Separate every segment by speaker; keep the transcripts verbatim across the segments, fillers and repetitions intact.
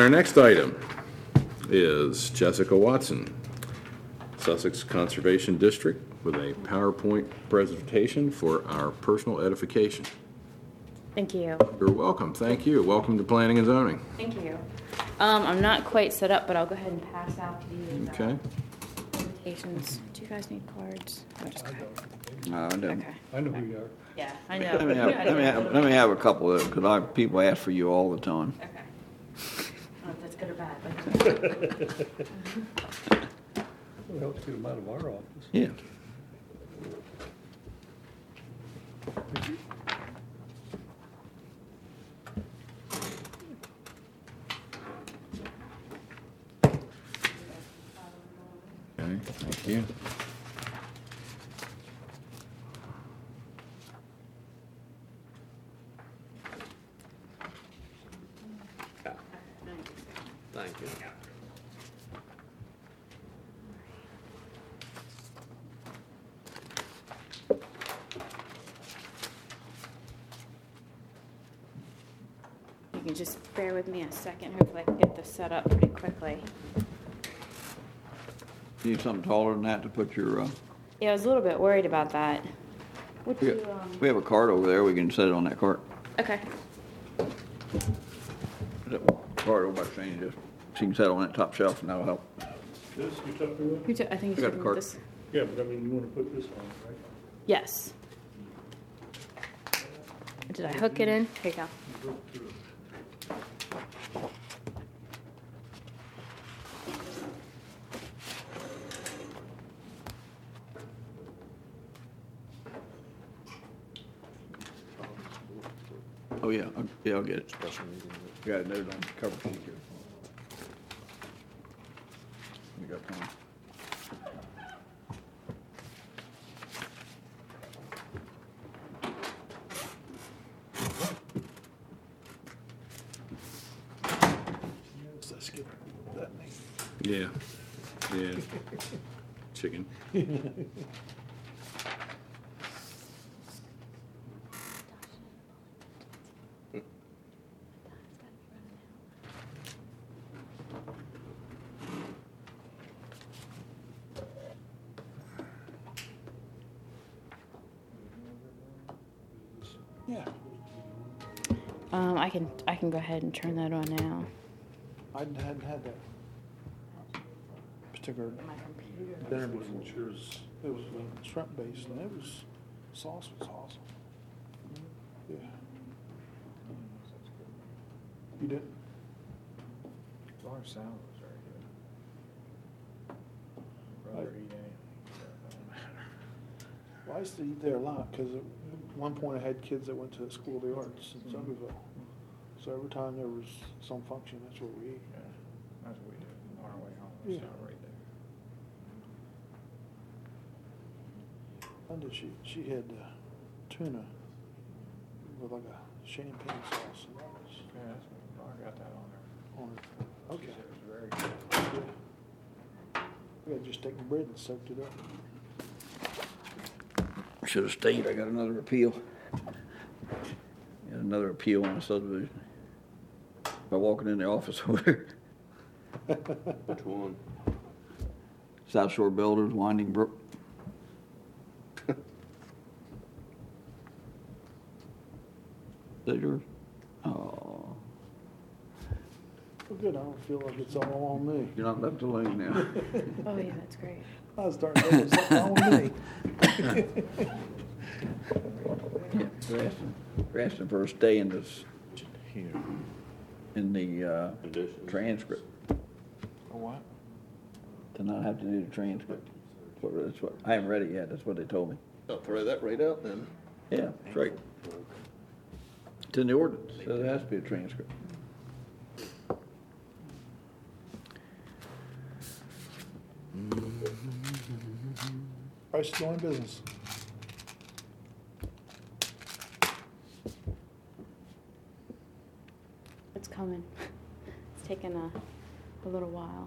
Speaker 1: our next item is Jessica Watson, Sussex Conservation District, with a PowerPoint presentation for our personal edification.
Speaker 2: Thank you.
Speaker 1: You're welcome. Thank you. Welcome to Planning and Zoning.
Speaker 2: Thank you. Um, I'm not quite set up, but I'll go ahead and pass out these
Speaker 1: Okay.
Speaker 2: uh, invitations. Do you guys need cards? Or just cards?
Speaker 3: No, I don't.
Speaker 2: Okay.
Speaker 4: I know who you are.
Speaker 2: Yeah, I know.
Speaker 3: Let me have, let me have, let me have a couple of them, because I, people ask for you all the time.
Speaker 2: Okay. I don't know if that's good or bad, but.
Speaker 4: It helps get them out of our office.
Speaker 3: Yeah.
Speaker 1: Okay, thank you.
Speaker 5: Thank you.
Speaker 2: You can just bear with me a second. Hopefully I can get this set up pretty quickly.
Speaker 3: You need something taller than that to put your, uh,
Speaker 2: Yeah, I was a little bit worried about that. Would
Speaker 3: we,
Speaker 2: you, um,
Speaker 3: we have a cart over there, we can set it on that cart.
Speaker 2: okay.
Speaker 3: That cart over by Shane, just, she can set it on that top shelf and that'll help.
Speaker 4: This, you talking about?
Speaker 2: Who took, I think
Speaker 3: I
Speaker 2: you
Speaker 3: got
Speaker 2: took
Speaker 3: a cart.
Speaker 2: this.
Speaker 4: Yeah, but I mean, you wanna put this on, right?
Speaker 2: Yes. Did I hook it in? Here you go.
Speaker 3: Oh, yeah, I'll- yeah, I'll get it. Got a note on the cover sheet here. You got time?
Speaker 4: Skip that name.
Speaker 1: Yeah. Yeah. Chicken.
Speaker 4: Yeah,
Speaker 2: Um, I can I can go ahead and turn that on now.
Speaker 6: I hadn't had that particular dinner before. It was uh, shrimp based, and it was sauce was awesome. Yeah. You did?
Speaker 7: Our salad was very good. Rather eat anything. It doesn't matter.
Speaker 6: Well, I used to eat there a lot because at one point I had kids that went to the School of the Arts in Somerville. So every time there was some function, that's what we ate.
Speaker 7: Yeah, that's what we did on our way home.
Speaker 6: Yeah.
Speaker 7: So right there.
Speaker 6: Linda, she she had uh, tuna with like a champagne sauce. And that was
Speaker 7: Yeah, that's what, I got that on there.
Speaker 6: on it.
Speaker 7: She
Speaker 6: Okay.
Speaker 7: said it was very good.
Speaker 6: Yeah. We had to just take the bread and soaked it up.
Speaker 3: I should have stayed, I got another appeal. Got another appeal on a subdivision. By walking in the office over there.
Speaker 5: Which one?
Speaker 3: South Shore Builders, Winding Brook. Is that yours? Oh,
Speaker 6: Well, good. I don't feel like it's all on me.
Speaker 3: you're not left alone now.
Speaker 2: Oh yeah, that's great.
Speaker 6: I was starting to think it was something wrong with me.
Speaker 3: Yeah, we're asking, we're asking for a stay in this, in the, uh,
Speaker 5: Conditions.
Speaker 3: transcript,
Speaker 6: Oh, what?
Speaker 3: to not have to do the transcript. That's what, that's what, I haven't read it yet, that's what they told me.
Speaker 5: I'll throw that right out then.
Speaker 3: Yeah, that's right. It's in the ordinance, so there has to be a transcript.
Speaker 6: Price is doing business.
Speaker 2: It's coming. It's taken a, a little while.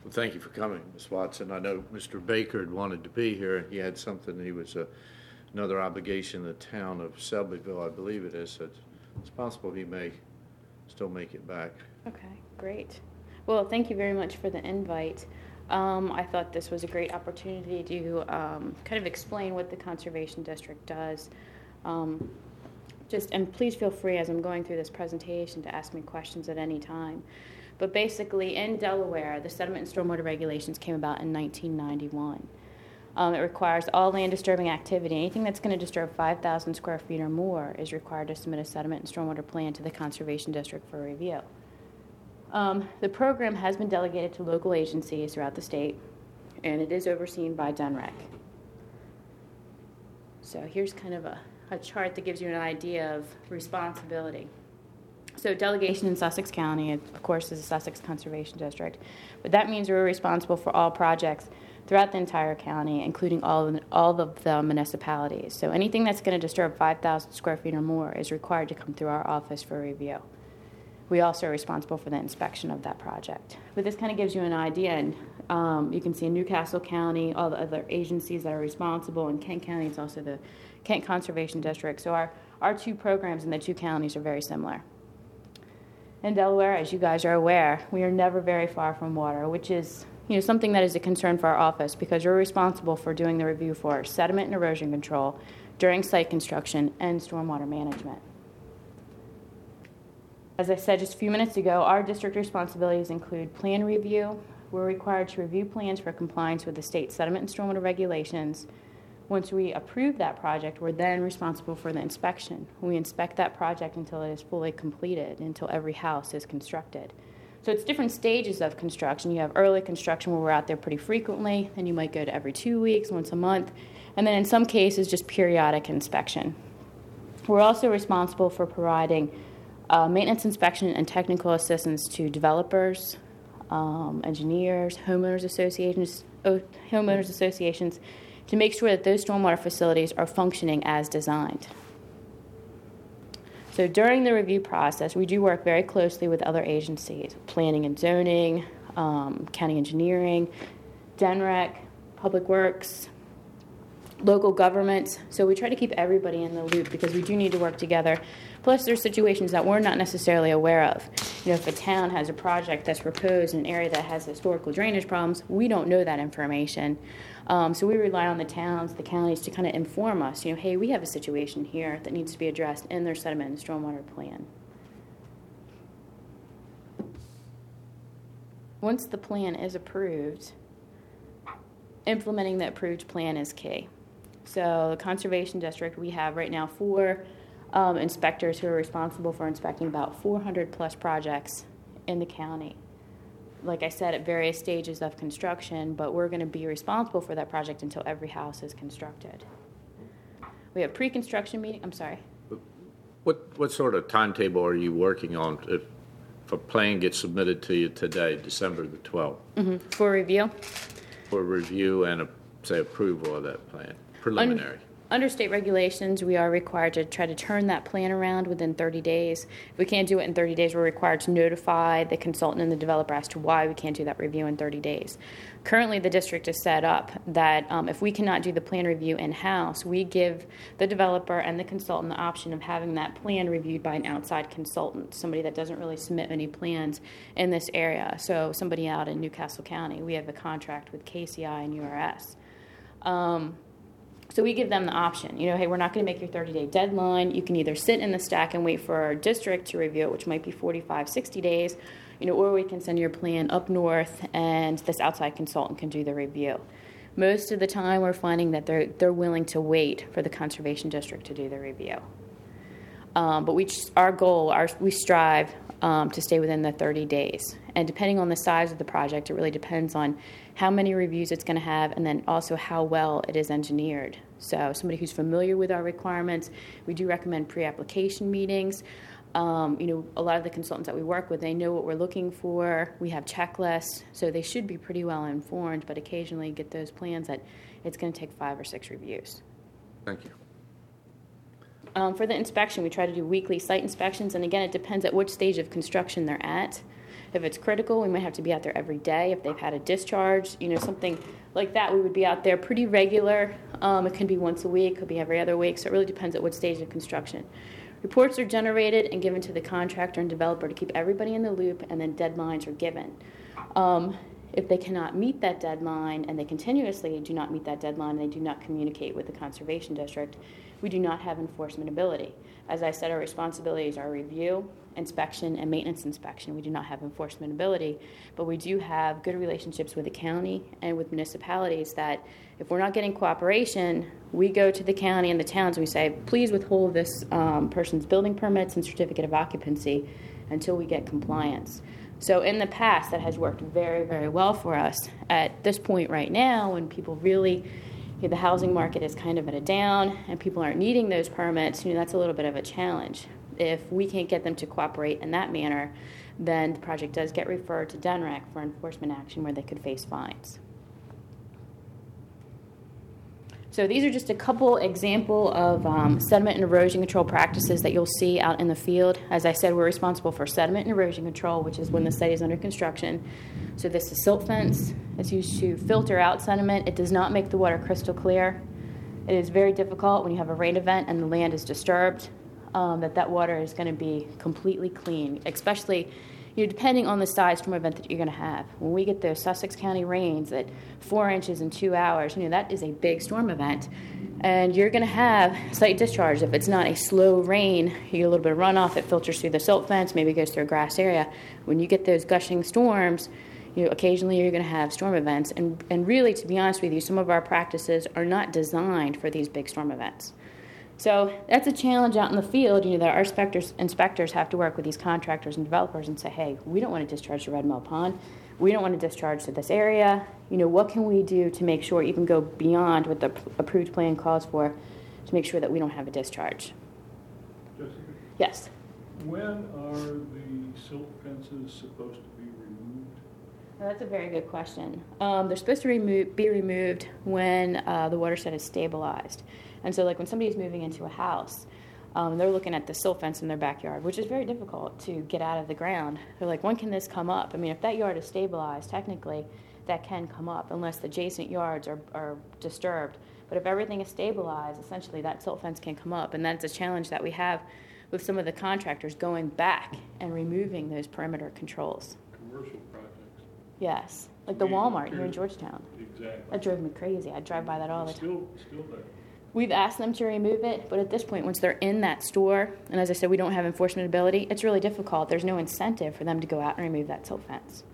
Speaker 8: Well, thank you for coming, Miz Watson. I know Mister Baker had wanted to be here. He had something, he was, uh, another obligation in the town of Selbyville, I believe it is. So it's, it's possible he may still make it back.
Speaker 2: Okay, great. Well, thank you very much for the invite. Um, I thought this was a great opportunity to um, kind of explain what the Conservation District does. Um, just and please feel free as I'm going through this presentation to ask me questions at any time. But basically, in Delaware, the sediment and stormwater regulations came about in nineteen ninety-one. Um, it requires all land disturbing activity, anything that's going to disturb five thousand square feet or more is required to submit a sediment and stormwater plan to the Conservation District for review. Um, the program has been delegated to local agencies throughout the state, and it is overseen by D N R E C. So here's kind of a, a chart that gives you an idea of responsibility. So delegation in Sussex County, of course, is the Sussex Conservation District, but that means we're responsible for all projects throughout the entire county, including all of the, all of the municipalities. So anything that's going to disturb five thousand square feet or more is required to come through our office for review. We also are responsible for the inspection of that project. But this kind of gives you an idea, and um, you can see in Newcastle County, all the other agencies that are responsible. In Kent County, it's also the Kent Conservation District. So our, our two programs in the two counties are very similar. In Delaware, as you guys are aware, we are never very far from water, which is you know, something that is a concern for our office because we're responsible for doing the review for sediment and erosion control during site construction and stormwater management. As I said just a few minutes ago, our district responsibilities include plan review. We're required to review plans for compliance with the state sediment and stormwater regulations. Once we approve that project, we're then responsible for the inspection. We inspect that project until it is fully completed, until every house is constructed. So it's different stages of construction. You have early construction where we're out there pretty frequently, then you might go to every two weeks, once a month, and then in some cases just periodic inspection. We're also responsible for providing uh, maintenance inspection and technical assistance to developers, um, engineers, homeowners associations, oh, homeowners associations, to make sure that those stormwater facilities are functioning as designed. So during the review process, we do work very closely with other agencies, planning and zoning, um, county engineering, D N R E C, Public Works, local governments. So we try to keep everybody in the loop because we do need to work together. Plus, there's situations that we're not necessarily aware of. You know, if a town has a project that's proposed in an area that has historical drainage problems, we don't know that information. Um, so we rely on the towns, the counties to kind of inform us, you know, hey, we have a situation here that needs to be addressed in their sediment and stormwater plan. Once the plan is approved, implementing the approved plan is key. So the Conservation District, we have right now four um, inspectors who are responsible for inspecting about four hundred plus projects in the county. Like I said, at various stages of construction, but we're going to be responsible for that project until every house is constructed. We have pre-construction meeting. I'm sorry.
Speaker 8: What what sort of timetable are you working on if, if a plan gets submitted to you today, December the twelfth,
Speaker 2: Mm-hmm. For review?
Speaker 8: for review and, a, say, approval of that plan, preliminary?
Speaker 2: Un- under state regulations, we are required to try to turn that plan around within thirty days. If we can't do it in thirty days, we're required to notify the consultant and the developer as to why we can't do that review in thirty days. Currently, the district is set up that um, if we cannot do the plan review in-house, we give the developer and the consultant the option of having that plan reviewed by an outside consultant, somebody that doesn't really submit any plans in this area. So somebody out in Newcastle County, we have a contract with K C I and U R S. Um, So we give them the option, you know, hey, we're not going to make your thirty-day deadline. You can either sit in the stack and wait for our district to review it, which might be forty-five, sixty days, you know, or we can send your plan up north and this outside consultant can do the review. Most of the time we're finding that they're, they're willing to wait for the Conservation District to do the review. Um, but we, our goal, our, we strive um, to stay within the thirty days. And depending on the size of the project, it really depends on how many reviews it's going to have and then also how well it is engineered. So somebody who's familiar with our requirements, we do recommend pre-application meetings. Um, you know, a lot of the consultants that we work with, they know what we're looking for. We have checklists, so they should be pretty well informed, but occasionally get those plans that it's going to take five or six reviews.
Speaker 8: Thank you.
Speaker 2: Um, for the inspection, we try to do weekly site inspections, and again, it depends at which stage of construction they're at. If it's critical, we might have to be out there every day. If they've had a discharge, you know, something like that, we would be out there pretty regular. Um, it can be once a week, could be every other week, so it really depends at what stage of construction. Reports are generated and given to the contractor and developer to keep everybody in the loop, and then deadlines are given. Um, if they cannot meet that deadline and they continuously do not meet that deadline, they do not communicate with the conservation district, we do not have enforcement ability. As I said, our responsibilities are review, inspection, and maintenance inspection. We do not have enforcement ability, but we do have good relationships with the county and with municipalities that if we're not getting cooperation, we go to the county and the towns and we say, please withhold this um, person's building permits and certificate of occupancy until we get compliance. So in the past, that has worked very, very well for us. At this point right now, when people really, you know, the housing market is kind of at a down and people aren't needing those permits, you know, that's a little bit of a challenge. If we can't get them to cooperate in that manner, then the project does get referred to D N R E C for enforcement action where they could face fines. So these are just a couple example of um, sediment and erosion control practices that you'll see out in the field. As I said, we're responsible for sediment and erosion control, which is when the site is under construction. So this is silt fence. It's used to filter out sediment. It does not make the water crystal clear. It is very difficult when you have a rain event and the land is disturbed, um, that that water is going to be completely clean, especially you know, depending on the size storm event that you're going to have. When we get those Sussex County rains at four inches in two hours, you know, that is a big storm event. And you're going to have site discharge. If it's not a slow rain, you get a little bit of runoff, it filters through the silt fence, maybe goes through a grass area. When you get those gushing storms, you know, occasionally you're going to have storm events. And, and really, to be honest with you, some of our practices are not designed for these big storm events. So that's a challenge out in the field, you know, that our inspectors, inspectors have to work with these contractors and developers and say, hey, we don't want to discharge to Red Mill Pond. We don't want to discharge to this area. You know, what can we do to make sure, even go beyond what the approved plan calls for, to make sure that we don't have a discharge?
Speaker 4: Jessica,
Speaker 2: Yes.
Speaker 4: when are the silt fences supposed to be removed?
Speaker 2: Now, that's a very good question. Um, they're supposed to remo- be removed when uh, the watershed is stabilized. And so, like, when somebody's moving into a house, um, they're looking at the silt fence in their backyard, which is very difficult to get out of the ground. They're like, when can this come up? I mean, if that yard is stabilized, technically, that can come up unless the adjacent yards are, are disturbed. But if everything is stabilized, essentially, that silt fence can come up. And that's a challenge that we have with some of the contractors going back and removing those perimeter controls.
Speaker 4: Commercial projects.
Speaker 2: Yes, like the
Speaker 4: Yeah,
Speaker 2: Walmart here in
Speaker 4: period.
Speaker 2: Georgetown.
Speaker 4: Exactly.
Speaker 2: That drove me crazy. I drive by that all the
Speaker 4: It's
Speaker 2: time.
Speaker 4: Still, still there.
Speaker 2: We've asked them to remove it, but at this point, once they're in that store, and as I said, we don't have enforcement ability, it's really difficult. There's no incentive for them to go out and remove that silt fence.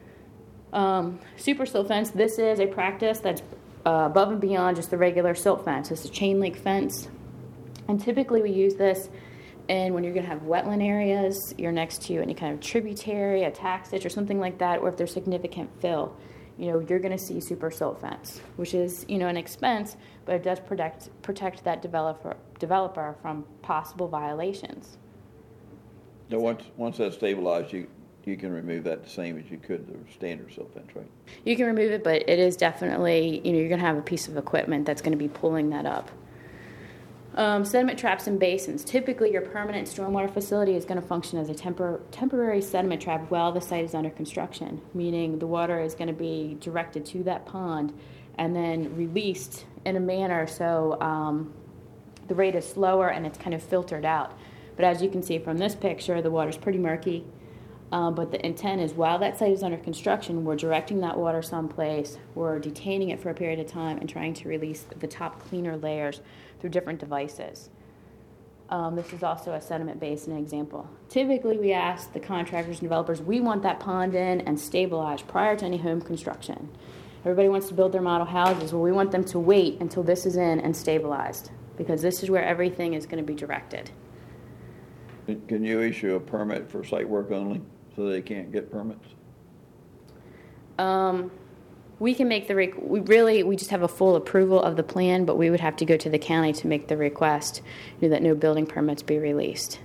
Speaker 2: Um, super silt fence, this is a practice that's uh, above and beyond just the regular silt fence. It's a chain link fence, and typically we use this and when you're going to have wetland areas, you're next to any kind of tributary, a tax ditch, or something like that, or if there's significant fill, you know, you're going to see super silt fence, which is, you know, an expense, but it does protect protect that developer developer from possible violations.
Speaker 3: So once, once that's stabilized, you, you can remove that the same as you could the standard silt fence, right?
Speaker 2: You can remove it, but it is definitely, you know, you're going to have a piece of equipment that's going to be pulling that up. Um, sediment traps and basins. Typically, your permanent stormwater facility is going to function as a tempor- temporary sediment trap while the site is under construction, meaning the water is going to be directed to that pond and then released in a manner so um, the rate is slower and it's kind of filtered out. But as you can see from this picture, the water's pretty murky. Um, but the intent is while that site is under construction, we're directing that water someplace, we're detaining it for a period of time and trying to release the top cleaner layers through different devices. Um, this is also a sediment basin example. Typically, we ask the contractors and developers, we want that pond in and stabilized prior to any home construction. Everybody wants to build their model houses. Well, we want them to wait until this is in and stabilized because this is where everything is going to be directed.
Speaker 3: Can you issue a permit for site work only so they can't get permits?
Speaker 2: Um, we can make the, rec- we really, we just have a full approval of the plan, but we would have to go to the county to make the request, you know, that no building permits be released.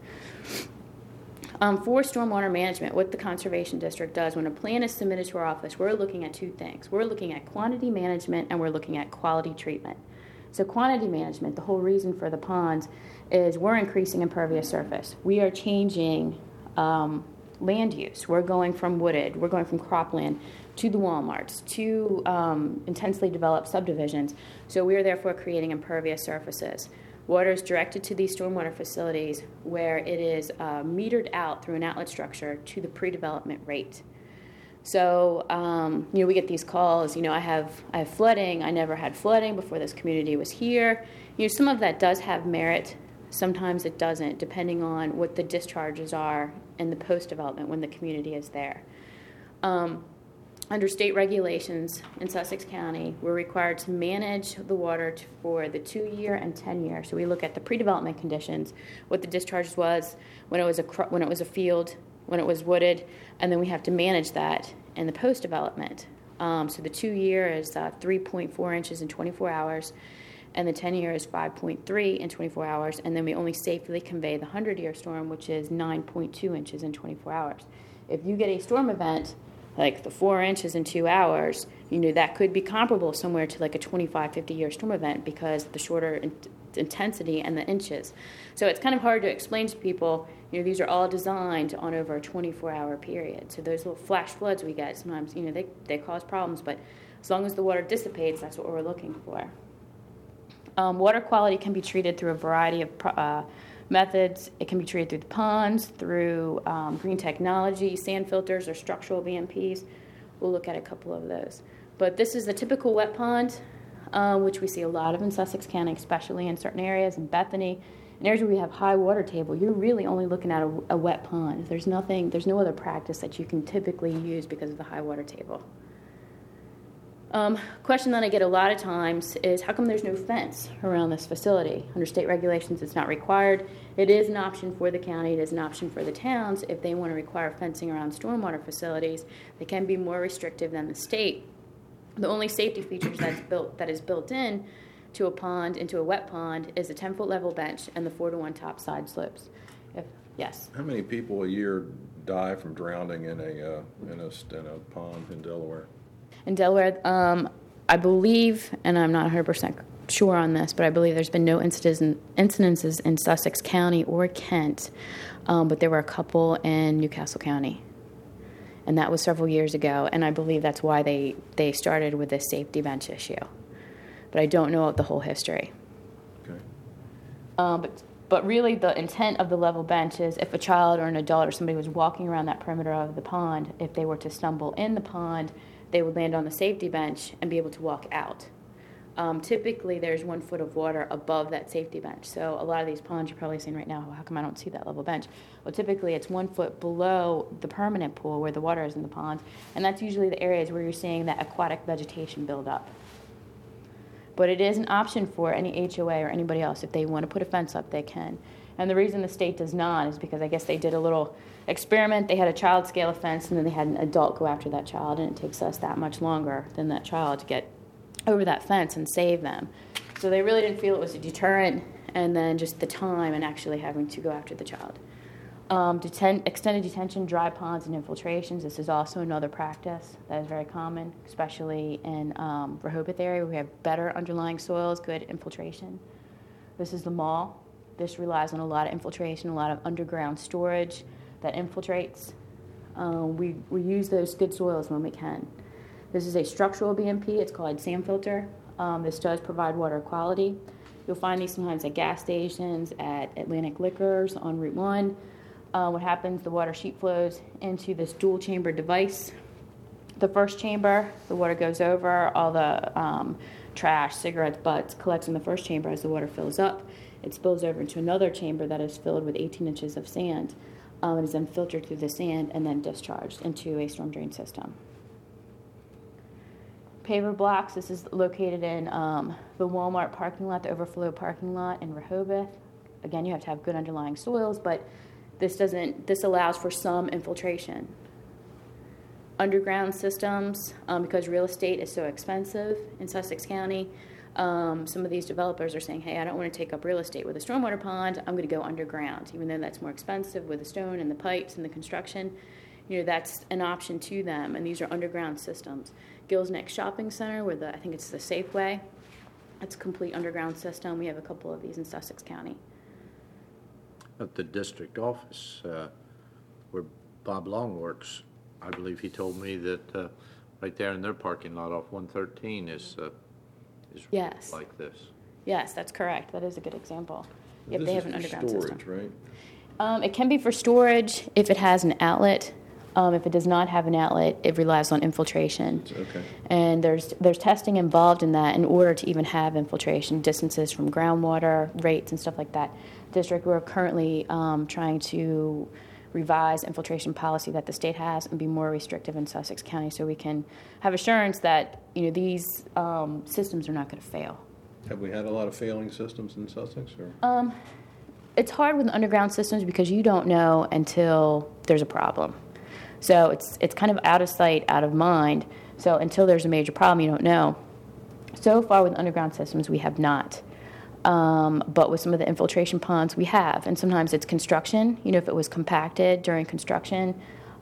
Speaker 2: Um, for stormwater management, what the Conservation District does, when a plan is submitted to our office, we're looking at two things. We're looking at quantity management and we're looking at quality treatment. So quantity management, the whole reason for the ponds is we're increasing impervious surface. We are changing um, land use. We're going from wooded, we're going from cropland to the Walmarts, to um, intensely developed subdivisions. So we are therefore creating impervious surfaces. Water is directed to these stormwater facilities where it is uh, metered out through an outlet structure to the pre-development rate. So, um, you know, we get these calls, you know, I have, I have flooding, I never had flooding before this community was here. You know, some of that does have merit, sometimes it doesn't, depending on what the discharges are in the post-development when the community is there. Um, under state regulations in Sussex County, we're required to manage the water to, for the two-year and ten-year. So we look at the pre-development conditions, what the discharge was when it was a when it was a field, when it was wooded, and then we have to manage that in the post-development. Um, so the two-year is uh, three point four inches in twenty-four hours, and the ten-year is five point three in twenty-four hours, and then we only safely convey the hundred-year storm, which is nine point two inches in twenty-four hours. If you get a storm event like the four inches in two hours, you know, that could be comparable somewhere to like a twenty-five, fifty-year storm event because the shorter in- intensity and the inches. So it's kind of hard to explain to people, you know, these are all designed on over a twenty-four hour period. So those little flash floods we get sometimes, you know, they, they cause problems, but as long as the water dissipates, that's what we're looking for. Um, water quality can be treated through a variety of uh, methods. It can be treated through the ponds, through um, green technology, sand filters, or structural B M Ps. We'll look at a couple of those. But this is the typical wet pond, uh, which we see a lot of in Sussex County, especially in certain areas, in Bethany. In areas where we have high water table, you're really only looking at a, a wet pond. There's nothing, there's no other practice that you can typically use because of the high water table. Um, question that I get a lot of times is, how come there's no fence around this facility? Under state regulations, it's not required. It is an option for the county. It is an option for the towns. If they want to require fencing around stormwater facilities, they can be more restrictive than the state. The only safety features that's built, that is built in to a pond, into a wet pond, is a ten-foot level bench and the four to one top side slopes. If, yes?
Speaker 1: How many people a year die from drowning in a, uh, in a, in a pond in Delaware?
Speaker 2: In Delaware, um, I believe, and I'm not one hundred percent sure on this, but I believe there's been no incidents, incidences in Sussex County or Kent, um, but there were a couple in Newcastle County. And that was several years ago, and I believe that's why they, they started with this safety bench issue. But I don't know the whole history.
Speaker 1: Okay.
Speaker 2: Um, but but really the intent of the level bench is if a child or an adult or somebody was walking around that perimeter of the pond, if they were to stumble in the pond, they would land on the safety bench and be able to walk out. Um, typically, there's one foot of water above that safety bench. So a lot of these ponds, you're probably seeing right now, well, how come I don't see that level bench? Well, typically, it's one foot below the permanent pool where the water is in the pond, and that's usually the areas where you're seeing that aquatic vegetation build up. But it is an option for any H O A or anybody else. If they want to put a fence up, they can. And the reason the state does not is because I guess they did a little experiment. They had a child scale a fence, and then they had an adult go after that child, and it takes us that much longer than that child to get over that fence and save them. So they really didn't feel it was a deterrent, and then just the time and actually having to go after the child. Um, deten- extended detention, dry ponds, and infiltrations. This is also another practice that is very common, especially in um, Rehoboth area where we have better underlying soils, good infiltration. This is the mall. This relies on a lot of infiltration, a lot of underground storage that infiltrates. Um, we, we use those good soils when we can. This is a structural B M P. It's called sand filter. Um, this does provide water quality. You'll find these sometimes at gas stations, at Atlantic Liquors on Route one. Uh, what happens, the water sheet flows into this dual chamber device. The first chamber, the water goes over, all the um, trash, cigarettes, butts collects in the first chamber. As the water fills up, it spills over into another chamber that is filled with eighteen inches of sand. Um, it is then filtered through the sand and then discharged into a storm drain system. Paver blocks, this is located in um, the Walmart parking lot, the overflow parking lot in Rehoboth. Again, you have to have good underlying soils, but this doesn't. This allows for some infiltration. Underground systems, um, because real estate is so expensive in Sussex County, um, some of these developers are saying, hey, I don't want to take up real estate with a stormwater pond. I'm going to go underground, even though that's more expensive with the stone and the pipes and the construction. You know, that's an option to them, and these are underground systems. Gills Neck Shopping Center, where the I think it's the Safeway, it's a complete underground system. We have a couple of these in Sussex County.
Speaker 8: At the district office, uh, we're Bob Longworks, I believe he told me that uh, right there in their parking lot off one thirteen is, uh, is
Speaker 2: Yes.
Speaker 8: like this.
Speaker 2: Yes, that's correct. That is a good example. If
Speaker 1: This
Speaker 2: they
Speaker 1: is
Speaker 2: have an
Speaker 1: for
Speaker 2: underground system.
Speaker 1: storage, right?
Speaker 2: Um, it can be for storage if it has an outlet. Um, if it does not have an outlet, it relies on infiltration.
Speaker 1: Okay.
Speaker 2: And there's there's testing involved in that in order to even have infiltration, distances from groundwater, rates, and stuff like that. District, we're currently um, trying to revise infiltration policy that the state has and be more restrictive in Sussex County, so we can have assurance that you know these um, systems are not going to fail.
Speaker 1: Have we had a lot of failing systems in Sussex, or?
Speaker 2: Um, it's hard with underground systems because you don't know until there's a problem. So it's it's kind of out of sight, out of mind. So until there's a major problem, you don't know. So far with underground systems, we have not. Um, but with some of the infiltration ponds, we have. And sometimes it's construction. You know, if it was compacted during construction,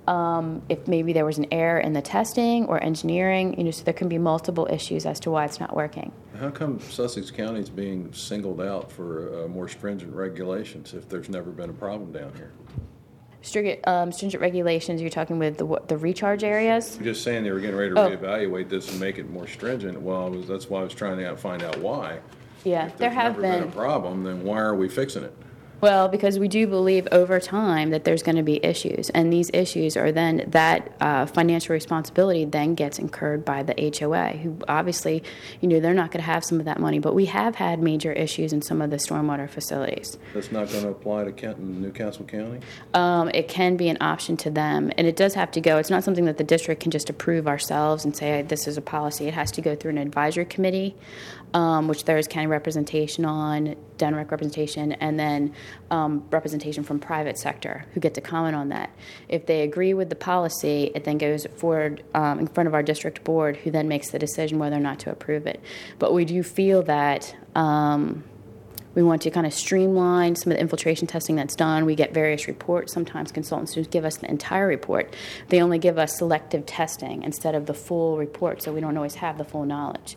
Speaker 2: um, if maybe there was an error in the testing or engineering, you know, so there can be multiple issues as to why it's not working.
Speaker 1: How come Sussex County is being singled out for uh, more stringent regulations if there's never been a problem down here?
Speaker 2: Stringent, um, stringent regulations, you're talking with the, what, the recharge areas?
Speaker 1: You're just saying they were getting ready to
Speaker 2: Oh.
Speaker 1: reevaluate this and make it more stringent. Well, I was, that's why I was trying to out- find out why.
Speaker 2: Yeah,
Speaker 1: If
Speaker 2: there
Speaker 1: there's
Speaker 2: have
Speaker 1: never been
Speaker 2: been.
Speaker 1: a problem, then why are we fixing it?
Speaker 2: Well, because we do believe over time that there's going to be issues, and these issues are then that uh, financial responsibility then gets incurred by the H O A, who obviously, you know, they're not going to have some of that money. But we have had major issues in some of the stormwater facilities.
Speaker 1: That's not going to apply to Kenton, Newcastle County?
Speaker 2: Um, it can be an option to them, and it does have to go. It's not something that the district can just approve ourselves and say this is a policy. It has to go through an advisory committee, um, which there is county representation on, D N R E C representation, and then um, representation from private sector who get to comment on that. If they agree with the policy, it then goes forward um, in front of our district board, who then makes the decision whether or not to approve it. But we do feel that um, we want to kind of streamline some of the infiltration testing that's done. We get various reports. Sometimes consultants do give us the entire report. They only give us selective testing instead of the full report, so we don't always have the full knowledge.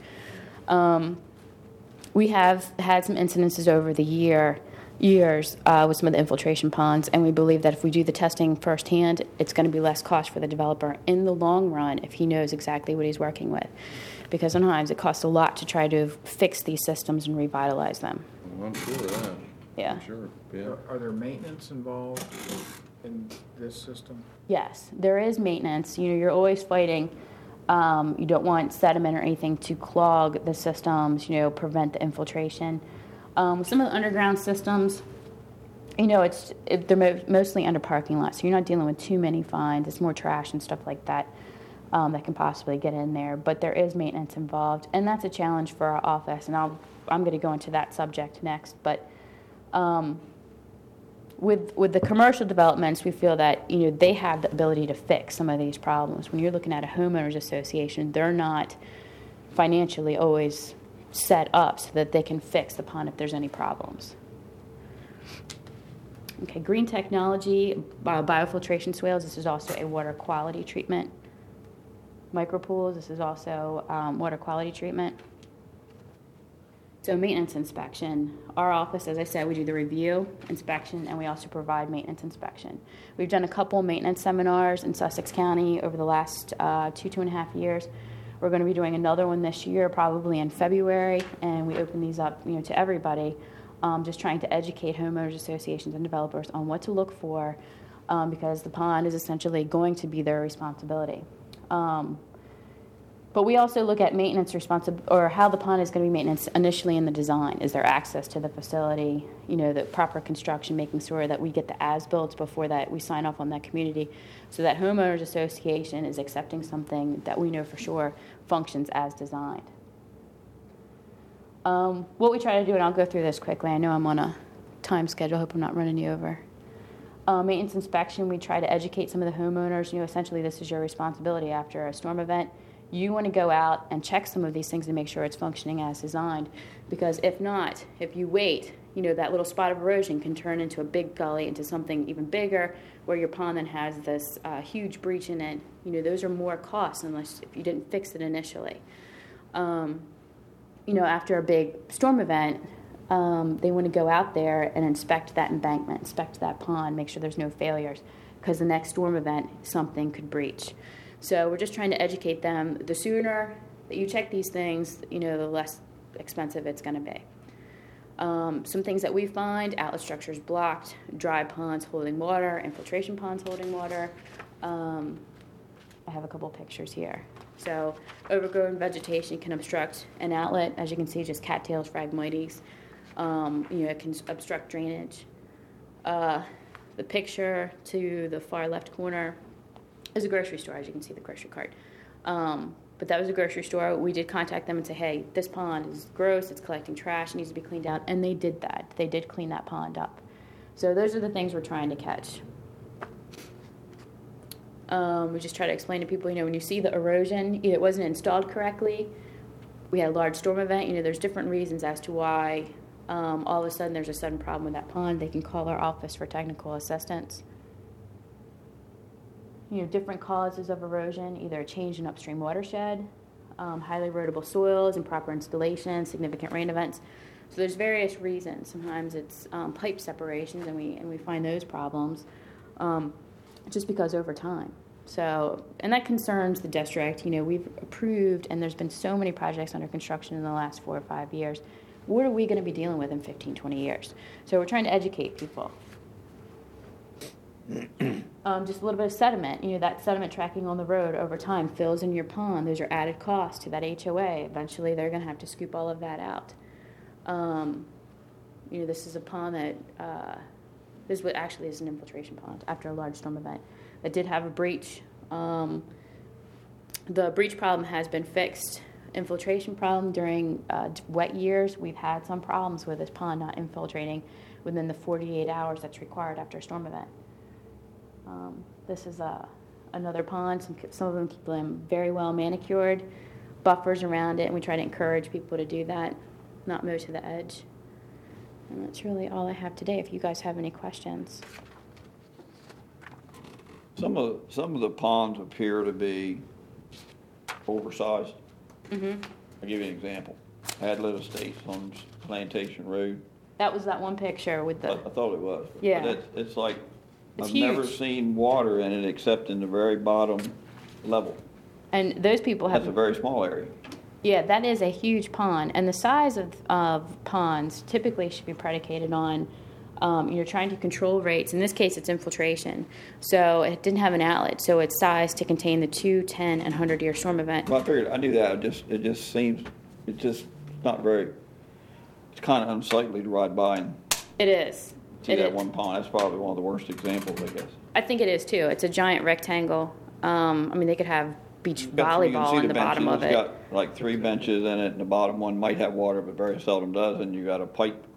Speaker 2: Um, we have had some incidences over the year, years uh, with some of the infiltration ponds, and we believe that if we do the testing firsthand, it's going to be less cost for the developer in the long run if he knows exactly what he's working with. Because sometimes it costs a lot to try to fix these systems and revitalize them.
Speaker 1: Well, I'm sure of that.
Speaker 2: Yeah.
Speaker 1: I'm sure, yeah.
Speaker 7: Are- Are there maintenance involved in this system?
Speaker 2: Yes, there is maintenance. You know, you're always fighting. Um, you don't want sediment or anything to clog the systems, you know, prevent the infiltration. Um, with some of the underground systems, you know, it's it, they're mo- mostly under parking lots, so you're not dealing with too many fines. It's more trash and stuff like that um, that can possibly get in there. But there is maintenance involved, and that's a challenge for our office. And I'll I'm going to go into that subject next. But um, with with the commercial developments, we feel that you know they have the ability to fix some of these problems. When you're looking at a homeowners association, they're not financially always set up so that they can fix the pond if there's any problems. Okay, green technology, bio- biofiltration swales. This is also a water quality treatment. Micropools. This is also um, water quality treatment. So maintenance inspection. Our office, as I said, we do the review, inspection, and we also provide maintenance inspection. We've done a couple maintenance seminars in Sussex County over the last uh, two, two and a half years. We're going to be doing another one this year, probably in February, and we open these up, you know, to everybody, um, just trying to educate homeowners associations and developers on what to look for, um, because the pond is essentially going to be their responsibility. Um, But we also look at maintenance responsi- or how the pond is going to be maintenance initially in the design. Is there access to the facility? You know, the proper construction, making sure that we get the as-built before that we sign off on that community, so that homeowners association is accepting something that we know for sure functions as designed. Um, what we try to do, and I'll go through this quickly. I know I'm on a time schedule. I hope I'm not running you over. Uh, maintenance inspection, we try to educate some of the homeowners. You know, essentially this is your responsibility after a storm event. You want to go out and check some of these things and make sure it's functioning as designed. Because if not, if you wait, you know, that little spot of erosion can turn into a big gully, into something even bigger, where your pond then has this uh, huge breach in it. You know, those are more costs unless if you didn't fix it initially. Um, you know, after a big storm event, um, they want to go out there and inspect that embankment, inspect that pond, make sure there's no failures. because the next storm event, something could breach. So we're just trying to educate them. The sooner that you check these things, you know, the less expensive it's going to be. Um, some things that we find: outlet structures blocked, dry ponds holding water, infiltration ponds holding water. Um, I have a couple pictures here. So overgrown vegetation can obstruct an outlet. As you can see, just cattails, phragmites. Um, you know, it can obstruct drainage. Uh, the picture to the far left corner is a grocery store. As you can see, the grocery cart. Um, But that was a grocery store. We did contact them and say, hey, this pond is gross, it's collecting trash, it needs to be cleaned out. And they did that. They did clean that pond up. So those are the things we're trying to catch. Um, we just try to explain to people, you know, when you see the erosion, either it wasn't installed correctly, we had a large storm event, you know, there's different reasons as to why um, all of a sudden there's a sudden problem with that pond. They can call our office for technical assistance. You know, different causes of erosion, either a change in upstream watershed, um, highly erodible soils, improper installation, significant rain events. So there's various reasons. Sometimes it's um, pipe separations, and we and we find those problems um, just because over time. So, and that concerns the district. You know, we've approved, and there's been so many projects under construction in the last four or five years. What are we going to be dealing with in fifteen, twenty years? So we're trying to educate people. Um, just a little bit of sediment. You know, that sediment tracking on the road over time fills in your pond. Those are added costs to that H O A. Eventually, they're going to have to scoop all of that out. Um, you know, this is a pond that, uh, this is what actually is an infiltration pond after a large storm event. It did have a breach. Um, the breach problem has been fixed. Infiltration problem during uh, wet years, we've had some problems with this pond not infiltrating within the forty-eight hours that's required after a storm event. Um, this is a, another pond. Some, some of them keep them very well manicured, buffers around it, and we try to encourage people to do that, not mow to the edge. And that's really all I have today. If you guys have any questions.
Speaker 3: Some of, some of the ponds appear to be oversized.
Speaker 2: Mm-hmm.
Speaker 3: I'll give you an example. Adlet Estates on Plantation Road.
Speaker 2: That was that one picture with
Speaker 3: I,
Speaker 2: the.
Speaker 3: I thought it was.
Speaker 2: Yeah.
Speaker 3: But it's, it's like,
Speaker 2: It's
Speaker 3: I've never
Speaker 2: huge.
Speaker 3: seen water in it except in the very bottom level.
Speaker 2: And those people have.
Speaker 3: That's a very small area.
Speaker 2: Yeah, that is a huge pond, and the size of, of ponds typically should be predicated on, um, you're trying to control rates. In this case, it's infiltration, so it didn't have an outlet, so it's sized to contain the two, ten, and hundred-year storm event.
Speaker 3: Well, I figured, I knew that, it just, it just seems, it just not very, it's kind of unsightly to ride by and
Speaker 2: It is.
Speaker 3: see
Speaker 2: It
Speaker 3: that
Speaker 2: is.
Speaker 3: one pond. That's probably one of the worst examples, I guess.
Speaker 2: I think it is too. It's a giant rectangle. Um, I mean, they could have beach
Speaker 3: But you can
Speaker 2: volleyball
Speaker 3: see
Speaker 2: in the bottom
Speaker 3: benches.
Speaker 2: of it.
Speaker 3: It's got like three benches in it, and the bottom one might have water, but very seldom does, and you got a pipe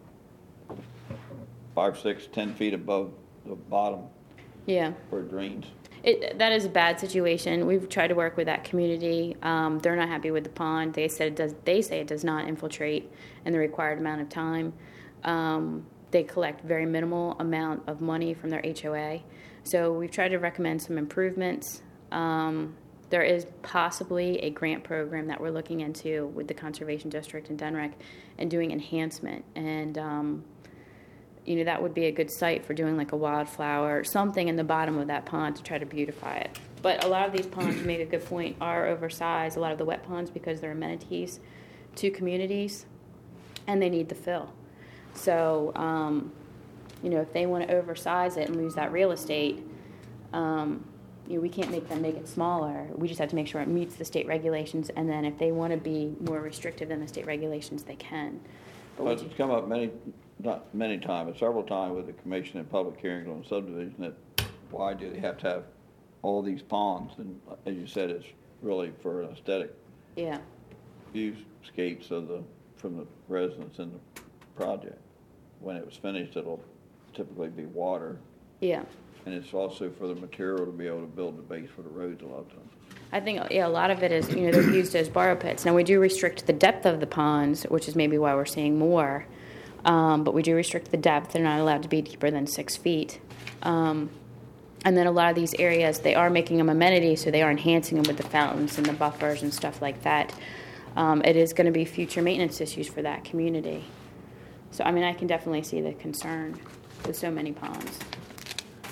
Speaker 3: five, six, ten feet above the bottom
Speaker 2: Yeah.
Speaker 3: where it drains.
Speaker 2: It, that is a bad situation. We've tried to work with that community. Um, they're not happy with the pond. They said it does. They say it does not infiltrate in the required amount of time. Um, they collect very minimal amount of money from their H O A. So we've tried to recommend some improvements. Um, there is possibly a grant program that we're looking into with the Conservation District in Denrick and doing enhancement. And um, you know, that would be a good site for doing like a wildflower, something in the bottom of that pond to try to beautify it. But a lot of these ponds, you make a good point, are oversized, a lot of the wet ponds, because they're amenities to communities, and they need the fill. So, um, you know, if they want to oversize it and lose that real estate, um, you know, we can't make them make it smaller. We just have to make sure it meets the state regulations, and then if they want to be more restrictive than the state regulations, they can. But we
Speaker 3: But it's come up many, not many times, but several times with the commission and public hearings on subdivision that why do they have to have all these ponds? And as you said, it's really for an aesthetic
Speaker 2: yeah.
Speaker 3: viewscapes of the, from the residents in the project. When it was finished, it'll typically be water,
Speaker 2: Yeah.
Speaker 3: and it's also for the material to be able to build the base for the roads a lot of times.
Speaker 2: I think, yeah, a lot of it is, you know, they're used as borrow pits. Now, we do restrict the depth of the ponds, which is maybe why we're seeing more. Um, but we do restrict the depth. They're not allowed to be deeper than six feet. Um, and then a lot of these areas, they are making them amenities, so they are enhancing them with the fountains and the buffers and stuff like that. Um, it is going to be future maintenance issues for that community. So, I mean, I can definitely see the concern with so many ponds.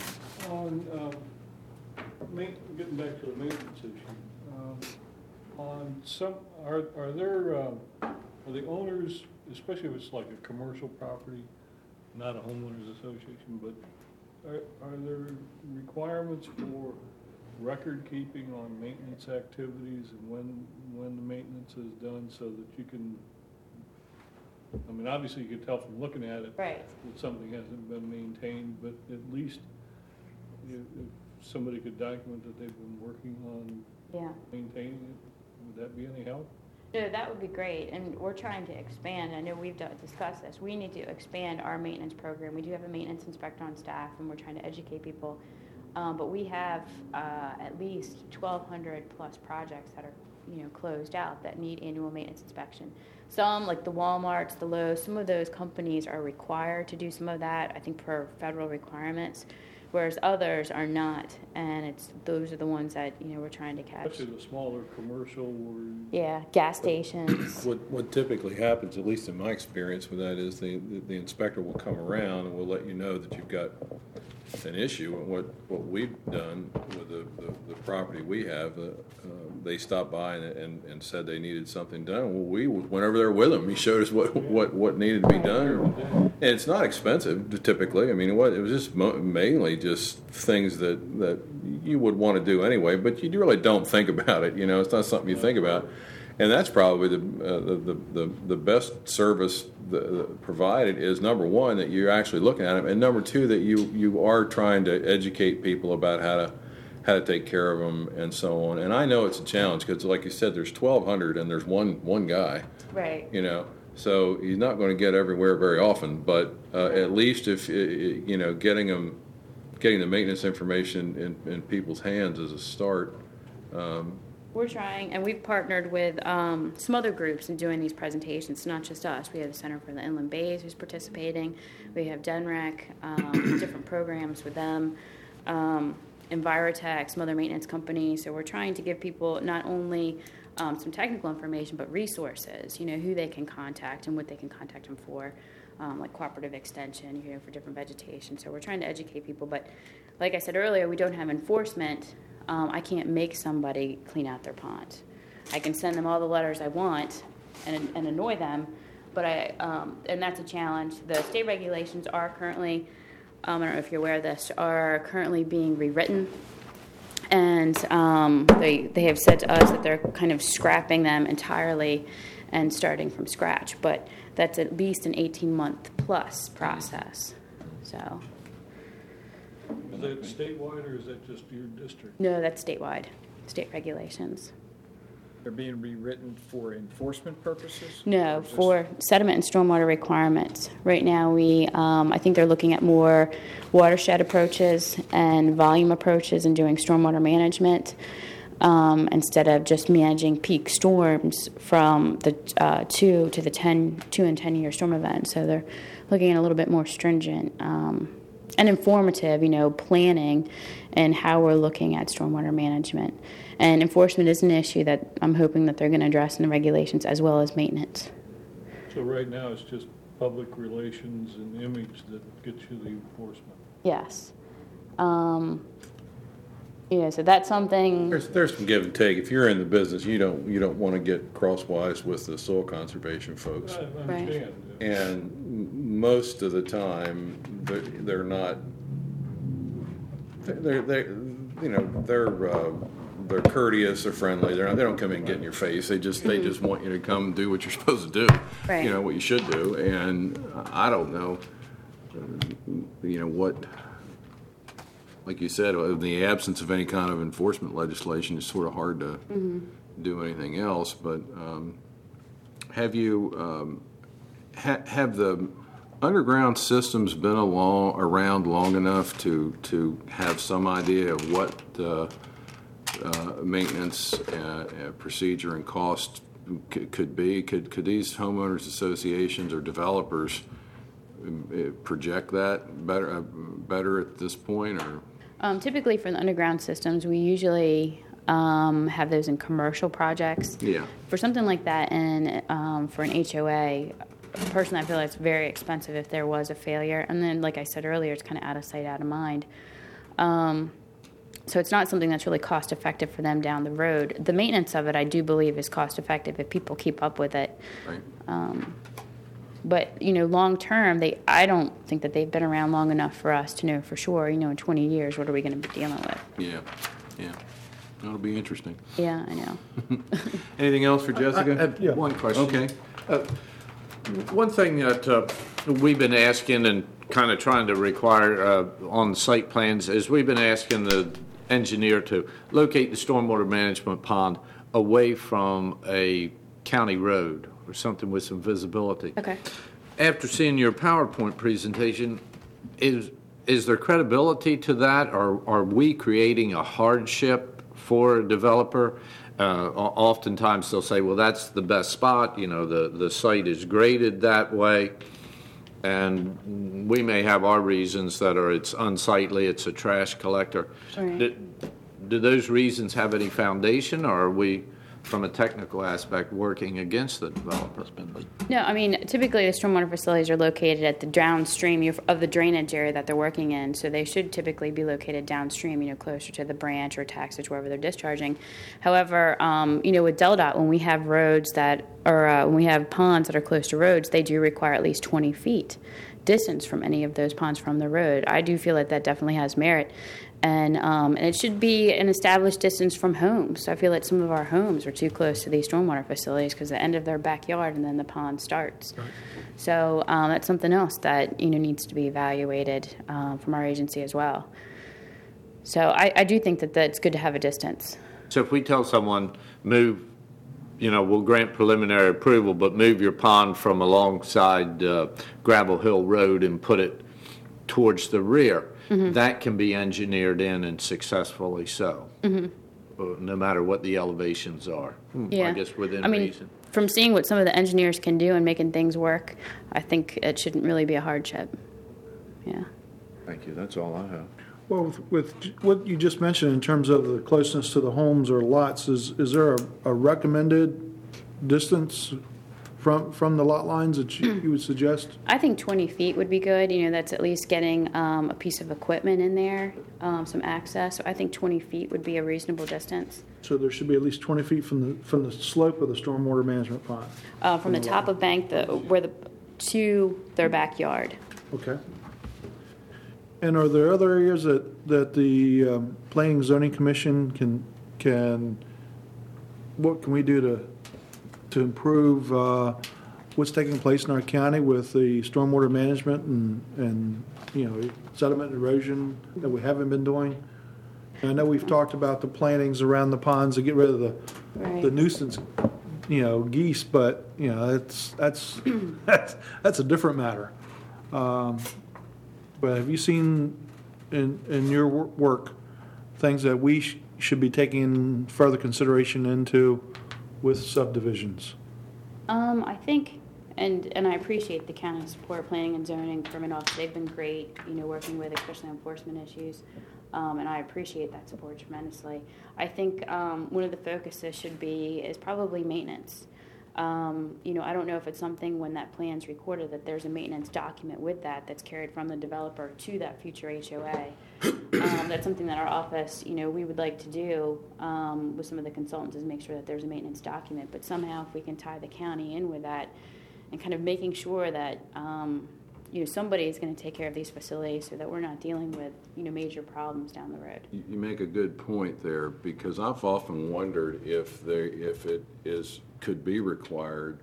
Speaker 4: On, um, ma- getting back to the maintenance issue, um, on some, are, are there, um, are the owners, especially if it's like a commercial property, not a homeowners association, but are, are there requirements for record keeping on maintenance activities and when, when the maintenance is done so that you can, I mean, obviously you can tell from looking at it
Speaker 2: Right.
Speaker 4: that something hasn't been maintained, but at least if, if somebody could document that they've been working on
Speaker 2: Yeah.
Speaker 4: maintaining it, would that be any help?
Speaker 2: No, that would be great, and we're trying to expand. I know we've done- discussed this. We need to expand our maintenance program. We do have a maintenance inspector on staff, and we're trying to educate people. Um, but we have uh, at least twelve hundred plus projects that are, you know, closed out that need annual maintenance inspection. Some, like the Walmarts, the Lowe's, some of those companies are required to do some of that, I think, per federal requirements, whereas others are not, and it's those are the ones that, you know, we're trying to catch.
Speaker 4: Especially the smaller commercial or.
Speaker 2: Yeah, gas stations.
Speaker 1: What, what typically happens, at least in my experience with that, is the, the inspector will come around and will let you know that you've got an issue. And what, what we've done with the, the, the property we have, uh, uh, they stopped by and, and, and said they needed something done. Well, we went over there with them. He showed us what, what, what needed to be done. And it's not expensive typically. I mean, it was, it was just mo- mainly just things that, that you would want to do anyway, but you really don't think about it. You know, it's not something you think about. And that's probably the uh, the, the the best service the, the provided is, number one, that you're actually looking at them, and number two, that you you are trying to educate people about how to how to take care of them and so on. And I know it's a challenge because, like you said, there's twelve hundred and there's one one guy.
Speaker 2: Right.
Speaker 1: You know, so he's not going to get everywhere very often. But uh, at least if you know, getting them, getting the maintenance information in, in people's hands is a start. Um,
Speaker 2: We're trying, and we've partnered with um, some other groups in doing these presentations, not just us. We have the Center for the Inland Bays who's participating. We have DENREC, um, different programs with them, um, Envirotech, some other maintenance companies. So we're trying to give people not only um, some technical information, but resources, you know, who they can contact and what they can contact them for, um, like cooperative extension, you know, for different vegetation. So we're trying to educate people. But like I said earlier, we don't have enforcement. Um, I can't make somebody clean out their pond. I can send them all the letters I want and, and annoy them, but I um, and that's a challenge. The state regulations are currently, um, I don't know if you're aware of this, are currently being rewritten, and um, they they have said to us that they're kind of scrapping them entirely and starting from scratch. But that's at least an eighteen month plus process. So.
Speaker 4: Is that statewide or is that just your district?
Speaker 2: No, that's statewide, state regulations.
Speaker 7: They're being rewritten for enforcement purposes?
Speaker 2: No,
Speaker 7: Or just-
Speaker 2: for sediment and stormwater requirements. Right now, we, um, I think they're looking at more watershed approaches and volume approaches and doing stormwater management um, instead of just managing peak storms from the uh, two to the ten, two and ten year storm event. So they're looking at a little bit more stringent um, and informative, you know, planning and how we're looking at stormwater management. And enforcement is an issue that I'm hoping that they're going to address in the regulations as well as maintenance.
Speaker 4: So right now, it's just public relations and image that gets you the enforcement.
Speaker 2: Yes. Um, yeah, so that's something.
Speaker 1: There's there's some give and take. If you're in the business, you don't you don't want to get crosswise with the soil conservation folks.
Speaker 4: I
Speaker 2: Right.
Speaker 4: understand.
Speaker 1: And m- most of the time, they're, they're not. They're they you know they're uh, they're courteous, they're friendly. They're not, they don't come in and get in your face. They just they just want you to come do what you're supposed to do.
Speaker 2: Right.
Speaker 1: You know what you should do. And I don't know. You know what. Like you said, in the absence of any kind of enforcement legislation, it's sort of hard to mm-hmm. do anything else. But um, have you um, ha- have the underground systems been along, around long enough to to have some idea of what uh, uh, maintenance uh, uh, procedure and cost c- could be? Could could these homeowners associations or developers uh, project that better uh, better at this point, or?
Speaker 2: Um, typically for the underground systems, we usually um, have those in commercial projects.
Speaker 1: Yeah.
Speaker 2: For something like that, and um, for an H O A, personally, I feel like it's very expensive if there was a failure. And then, like I said earlier, it's kind of out of sight, out of mind. Um, so it's not something that's really cost effective for them down the road. The maintenance of it, I do believe, is cost effective if people keep up with it.
Speaker 1: Right.
Speaker 2: Um, but you know, long term, they I don't think that they've been around long enough for us to know for sure. You know, in twenty years, what are we going to be dealing with?
Speaker 1: Yeah, yeah. That'll be interesting.
Speaker 2: Yeah, I know.
Speaker 1: Anything else for
Speaker 8: I
Speaker 1: Jessica?
Speaker 8: have
Speaker 6: Yeah.
Speaker 8: one question.
Speaker 1: Okay.
Speaker 8: Uh, One thing that uh, we've been asking and kind of trying to require uh, on site plans is we've been asking the engineer to locate the stormwater management pond away from a county road or something with some visibility.
Speaker 2: Okay.
Speaker 8: After seeing your PowerPoint presentation, is is there credibility to that? Or are we creating a hardship for a developer? Uh, o- oftentimes they'll say, well, that's the best spot, you know, the, the site is graded that way. And we may have our reasons that are it's unsightly, it's a trash collector.
Speaker 2: Right.
Speaker 8: Do, do those reasons have any foundation, or are we, from a technical aspect, working against the developer?
Speaker 2: No, I mean, typically the stormwater facilities are located at the downstream of the drainage area that they're working in, so they should typically be located downstream, you know, closer to the branch or taxage, wherever they're discharging. However, um, you know, with DelDOT, when we have roads that, or uh, when we have ponds that are close to roads, they do require at least twenty feet distance from any of those ponds from the road. I do feel that that definitely has merit. And, um, and it should be an established distance from homes. I feel like some of our homes are too close to these stormwater facilities because the end of their backyard and then the pond starts. Right. So um, that's something else that you know needs to be evaluated um, from our agency as well. So I, I do think that that's good to have a distance.
Speaker 8: So if we tell someone, move, you know, we'll grant preliminary approval, but move your pond from alongside uh, Gravel Hill Road and put it towards the rear, mm-hmm. that can be engineered in and successfully so, mm-hmm. uh, no matter what the elevations are.
Speaker 2: Yeah.
Speaker 8: I guess within
Speaker 2: I mean,
Speaker 8: reason.
Speaker 2: From seeing what some of the engineers can do and making things work, I think it shouldn't really be a hardship. Yeah.
Speaker 8: Thank you. That's all I have.
Speaker 6: Well, with, with what you just mentioned in terms of the closeness to the homes or lots, is, is there a, a recommended distance from, from the lot lines that you, you would suggest?
Speaker 2: I think twenty feet would be good. You know, that's at least getting um, a piece of equipment in there, um, some access. So I think twenty feet would be a reasonable distance.
Speaker 6: So there should be at least twenty feet from the, from the slope of the stormwater management pond?
Speaker 2: Uh, from the top of bank, the where the to their backyard.
Speaker 6: Okay. And are there other areas that, that the um, Planning and Zoning Commission can, can, what can we do to, to improve uh, what's taking place in our county with the stormwater management and, and, you know, sediment erosion that we haven't been doing? And I know we've talked about the plantings around the ponds to get rid of the,
Speaker 2: Right.
Speaker 6: the nuisance, you know, geese, but, you know, that's, that's, that's, that's a different matter. Um, But have you seen in, in your wor- work things that we sh- should be taking further consideration into with subdivisions?
Speaker 2: Um, I think, and and I appreciate the county support, planning and zoning, permit office. They've been great, you know, working with especially enforcement issues, um, and I appreciate that support tremendously. I think um, one of the focuses should be is probably maintenance. Um, you know, I don't know if it's something when that plan's recorded that there's a maintenance document with that that's carried from the developer to that future H O A. Um, that's something that our office, you know, we would like to do um, with some of the consultants is make sure that there's a maintenance document. But somehow if we can tie the county in with that and kind of making sure that, um, you know, somebody is going to take care of these facilities so that we're not dealing with, you know, major problems down the road.
Speaker 1: You you make a good point there, because I've often wondered if there, if it is, could be required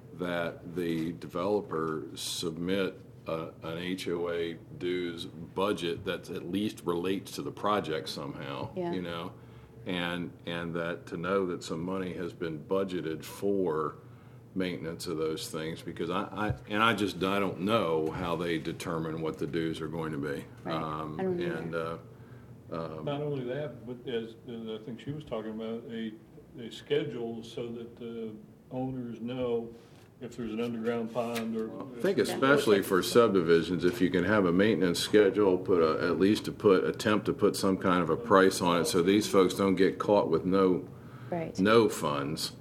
Speaker 1: that the developer submit a, an H O A dues budget that at least relates to the project somehow,
Speaker 2: Yeah.
Speaker 1: you know? And, and that to know that some money has been budgeted for maintenance of those things, because I, I and I just I don't know how they determine what the dues are going to be.
Speaker 2: Right.
Speaker 1: Um,
Speaker 2: I don't either.
Speaker 1: and uh, um,
Speaker 4: Not only that, but as, as I think she was talking about, a, a schedule so that the owners know if there's an underground pond or.
Speaker 1: I think especially for subdivisions, if you can have a maintenance schedule, put a, at least to put attempt to put some kind of a price on it, so these folks don't get caught with no
Speaker 2: Right.
Speaker 1: no funds.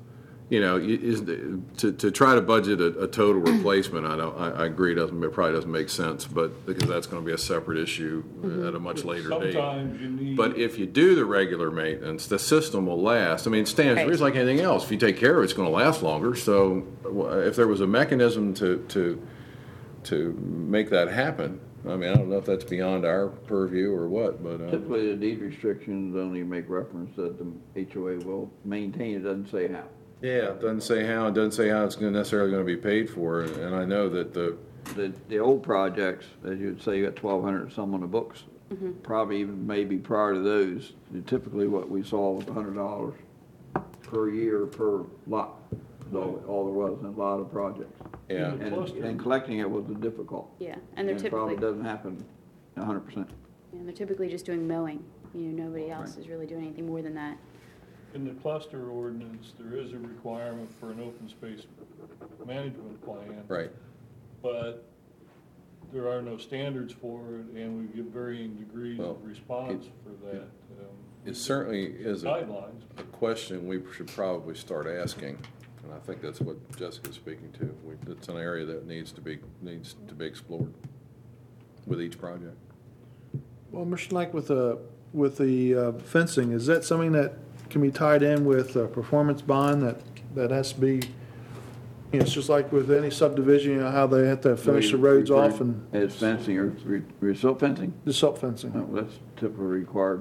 Speaker 1: you know, i- is, the- to, to try to budget a, a total replacement, I don't, I, I agree, doesn't, it probably doesn't make sense, but, because that's gonna be a separate issue at a much later date.
Speaker 4: Sometimes you need.
Speaker 1: But if you do the regular maintenance, the system will last. I mean, it stands,
Speaker 2: Right.
Speaker 1: it's like anything else. If you take care of it, it's gonna last longer. So w- if there was a mechanism to, to, to make that happen, I mean, I don't know if that's beyond our purview or what, but, uh,
Speaker 3: Typically, the deed restrictions only make reference that the H O A will maintain, it doesn't say how.
Speaker 1: yeah, it doesn't say how, it doesn't say how it's gonna necessarily gonna be paid for. And I know that the,
Speaker 3: The, the old projects, as you'd say, you got twelve hundred and some on the books, probably even maybe prior to those, typically what we saw was a hundred dollars per year per lot. That's all, all there was in a lot of projects.
Speaker 1: yeah.
Speaker 3: And, and collecting it was the difficult.
Speaker 2: Yeah, and they're
Speaker 3: it
Speaker 2: typically,
Speaker 3: probably doesn't happen a hundred percent.
Speaker 2: and they're typically just doing mowing. You know, nobody else is really doing anything more than that.
Speaker 4: In the cluster ordinance, there is a requirement for an open space management plan.
Speaker 1: Right.
Speaker 4: But there are no standards for it, and we give varying degrees
Speaker 1: Well,
Speaker 4: of response for that. Um,
Speaker 1: It certainly is a,
Speaker 4: Guidelines.
Speaker 1: a question we should probably start asking, and I think that's what Jessica's speaking to. We, it's an area that needs to be, needs to be explored with each project.
Speaker 6: Well, Mister Like with the, with the uh, fencing, is that something that can be tied in with a performance bond that, that has to be, you know, it's just like with any subdivision, you know, how they have to finish the roads off and
Speaker 3: As fencing or re- re- silt fencing,
Speaker 6: the silt fencing?
Speaker 3: no, that's typically required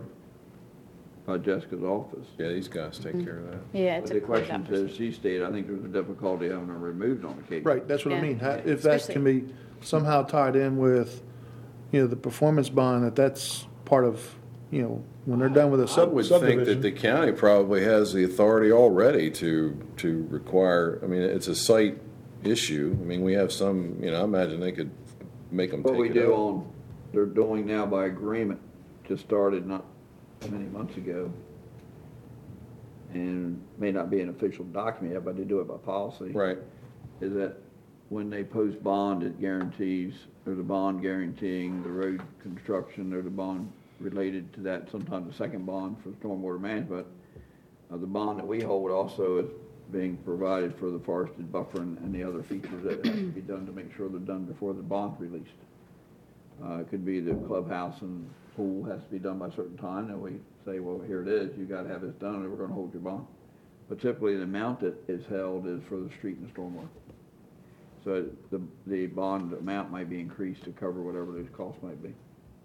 Speaker 3: by Jessica's office.
Speaker 1: Yeah, these guys take care of that.
Speaker 2: Yeah,
Speaker 3: But
Speaker 2: it's a
Speaker 3: the
Speaker 2: closed
Speaker 3: question
Speaker 2: out
Speaker 3: to
Speaker 2: procedure.
Speaker 3: she stated, I think there's a difficulty having them removed on occasion.
Speaker 6: Right, that's what I
Speaker 2: Yeah.
Speaker 6: mean. How- If that can be somehow tied in with, you know, the performance bond, that that's part of, you know, when they're done with a
Speaker 1: I
Speaker 6: sub-
Speaker 1: would think that
Speaker 6: subdivision.
Speaker 1: the county probably has the authority already to, to require, I mean, it's a site issue. I mean, we have some, you know, I imagine they could make them take
Speaker 3: What we
Speaker 1: it
Speaker 3: do
Speaker 1: out.
Speaker 3: on, they're doing now by agreement, just started not many months ago. And may not be an official document yet, but they do it by policy.
Speaker 1: Right,
Speaker 3: Is that when they post bond, it guarantees, there's a bond guaranteeing the road construction, there's a bond related to that, sometimes a second bond for stormwater management. Uh, the bond that we hold also is being provided for the forested buffer and, and the other features that have to be done to make sure they're done before the bond's released. Uh, it could be the clubhouse and pool has to be done by a certain time, and we say, well, here it is, you gotta have this done, or we're gonna hold your bond. But typically, the amount that is held is for the street and stormwater. So the, the bond amount might be increased to cover whatever those costs might be.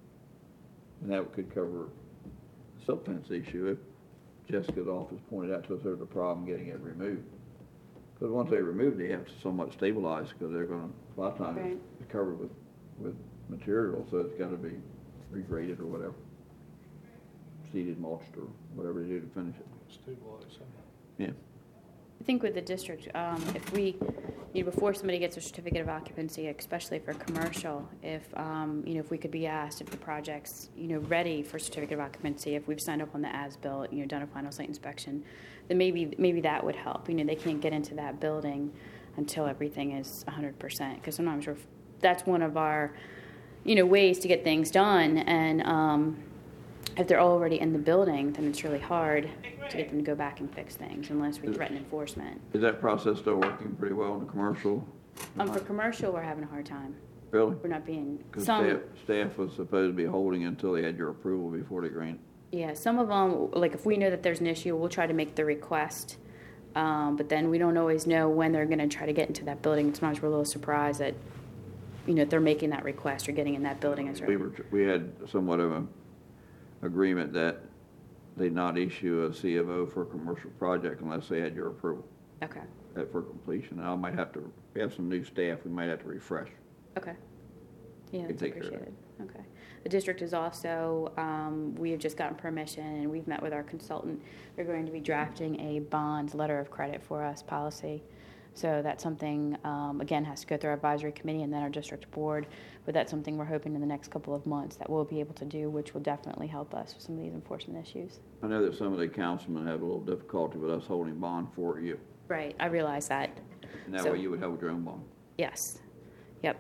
Speaker 3: And that could cover the silt fence issue if Jessica's office pointed out to us there's a problem getting it removed. Because once they remove it, they have to somewhat stabilize, because they're gonna, a lot of times
Speaker 2: Right.
Speaker 3: it's covered with, with material, so it's gotta be regraded or whatever. Seeded, mulched, or whatever they do to finish it.
Speaker 4: Stabilize them.
Speaker 3: Yeah.
Speaker 2: I think with the district, um, if we, you know, before somebody gets a certificate of occupancy, especially for commercial, if, um, you know, if we could be asked if the project's, you know, ready for certificate of occupancy, if we've signed up on the as-built, you know, done a final site inspection, then maybe, maybe that would help. You know, they can't get into that building until everything is one hundred percent, because sometimes we're, that's one of our, you know, ways to get things done, and, um, if they're already in the building, then it's really hard to get them to go back and fix things unless we threaten enforcement.
Speaker 3: Is that process still working pretty well in the commercial?
Speaker 2: Um, for commercial, we're having a hard time.
Speaker 3: Really?
Speaker 2: We're not being,
Speaker 3: Because
Speaker 2: some,
Speaker 3: staff, staff was supposed to be holding until they had your approval before they grant.
Speaker 2: yeah, some of them, like if we know that there's an issue, we'll try to make the request. Um, but then we don't always know when they're gonna try to get into that building. Sometimes we're a little surprised that, you know, they're making that request or getting in that building as
Speaker 3: We
Speaker 2: well.
Speaker 3: were, we had somewhat of a agreement that they not issue a C of O for a commercial project unless they had your approval
Speaker 2: Okay,
Speaker 3: uh, for completion. And I might have to, we have some new staff, we might have to refresh.
Speaker 2: okay. Yeah,
Speaker 3: Can
Speaker 2: that's
Speaker 3: take care of that.
Speaker 2: appreciated. Okay. The district is also, um, we have just gotten permission and we've met with our consultant. They're going to be drafting a bond letter of credit for us policy. So that's something, um, again, has to go through our advisory committee and then our district board. But that's something we're hoping in the next couple of months that we'll be able to do, which will definitely help us with some of these enforcement issues.
Speaker 3: I know that some of the councilmen have a little difficulty with us holding bond for you.
Speaker 2: Right, I realize that.
Speaker 3: And that
Speaker 2: So-
Speaker 3: way you would hold your own bond.
Speaker 2: Yes. Yep.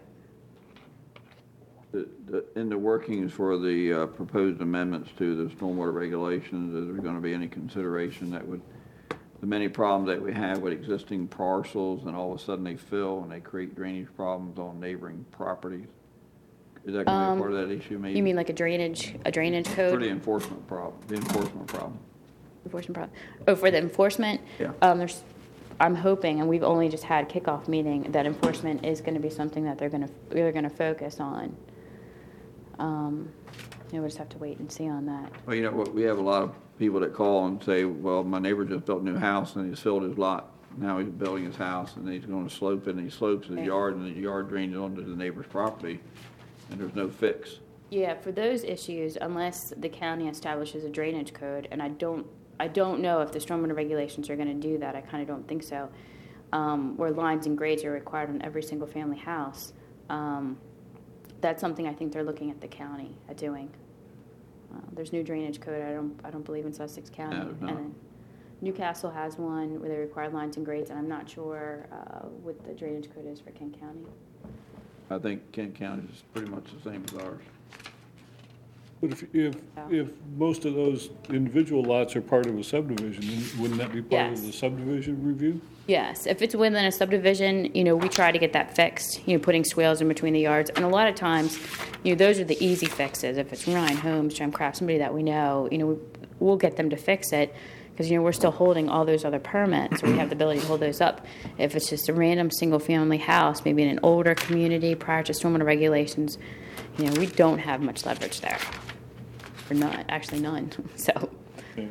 Speaker 3: The, the, in the workings for the uh, proposed amendments to the stormwater regulations, is there going to be any consideration that would the many problems that we have with existing parcels, and all of a sudden they fill and they create drainage problems on neighboring properties? Is that going to be part of that issue, maybe?
Speaker 2: You mean like a drainage, a drainage
Speaker 3: For
Speaker 2: code?
Speaker 3: the enforcement problem, the enforcement problem.
Speaker 2: Enforcement problem. Oh, for the enforcement?
Speaker 3: Yeah.
Speaker 2: Um, there's, I'm hoping, and we've only just had kickoff meeting, that enforcement is gonna be something that they're gonna, they're gonna focus on. Um, you know, we'll just have to wait and see on that.
Speaker 3: Well, you know, what, we have a lot of people that call and say, well, my neighbor just built a new house and he's filled his lot. Now he's building his house and he's gonna slope it, and he slopes his
Speaker 2: Yeah.
Speaker 3: yard, and the yard drains onto the neighbor's property, and there's no fix.
Speaker 2: Yeah, for those issues, unless the county establishes a drainage code, and I don't, I don't know if the stormwater regulations are gonna do that, I kinda don't think so, um, where lines and grades are required on every single family house. Um, that's something I think they're looking at the county at doing. Uh, there's new drainage code, I don't, I don't believe in Sussex County.
Speaker 3: No, there's not.
Speaker 2: And then Newcastle has one where they require lines and grades, and I'm not sure, uh, what the drainage code is for Kent County.
Speaker 3: I think Kent County is pretty much the same as ours.
Speaker 4: But if, if, if most of those individual lots are part of a subdivision, then wouldn't that be part of
Speaker 2: Yes.
Speaker 4: the subdivision review?
Speaker 2: Yes, if it's within a subdivision, you know, we try to get that fixed, you know, putting swales in between the yards. And a lot of times, you know, those are the easy fixes. If it's Ryan Holmes, Jim Craft, somebody that we know, you know, we'll get them to fix it because, you know, we're still holding all those other permits, so we have the ability to hold those up. If it's just a random single-family house, maybe in an older community prior to stormwater regulations, you know, we don't have much leverage there. Or none, actually none, so.
Speaker 4: Okay.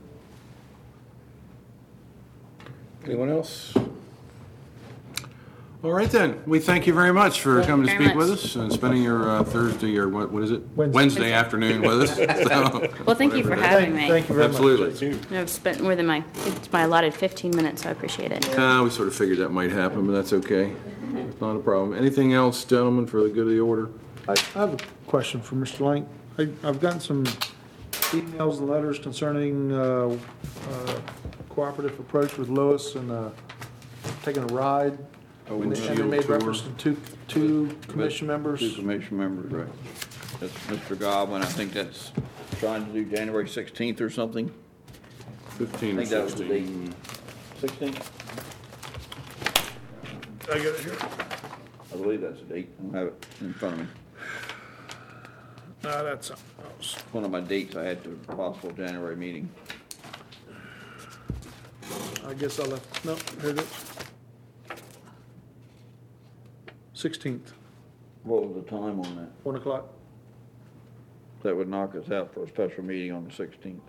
Speaker 1: Anyone else? All right then, we thank you very much for
Speaker 2: Thank
Speaker 1: coming to
Speaker 2: you very
Speaker 1: speak with
Speaker 2: much.
Speaker 1: us and spending your uh, Thursday or what, what is it?
Speaker 6: Wednesday.
Speaker 1: afternoon with us. So,
Speaker 2: Well, thank you for
Speaker 1: whatever it is.
Speaker 2: having me.
Speaker 6: Thank you very much.
Speaker 1: Absolutely.
Speaker 2: I've spent more than my, it's my allotted fifteen minutes, so I appreciate it.
Speaker 1: Uh, we sort of figured that might happen, but that's okay. It's not a problem. Anything else, gentlemen, for the good of the order?
Speaker 6: I I have a question for Mister Lang. I, I've gotten some emails and letters concerning, uh, uh, cooperative approach with Lewis and, uh, taking a ride.
Speaker 1: Oh,
Speaker 6: And they- and they
Speaker 1: windshield
Speaker 6: made
Speaker 1: tour.
Speaker 6: reference to two, two commission members.
Speaker 3: Two commission members, right. That's Mister Godwin, I think that's trying to do January sixteenth or something.
Speaker 1: Fifteen
Speaker 3: I
Speaker 1: or
Speaker 3: think that was the date.
Speaker 1: sixteen.
Speaker 3: Sixteenth?
Speaker 6: I got it here.
Speaker 3: I believe that's the date. I don't have it in front of me.
Speaker 6: No, that's something else.
Speaker 3: One of my dates I had to a possible January meeting.
Speaker 6: I guess I left, no, here it is. Sixteenth,
Speaker 3: What was the time on that?
Speaker 6: one o'clock.
Speaker 3: That would knock us out for a special meeting on the sixteenth.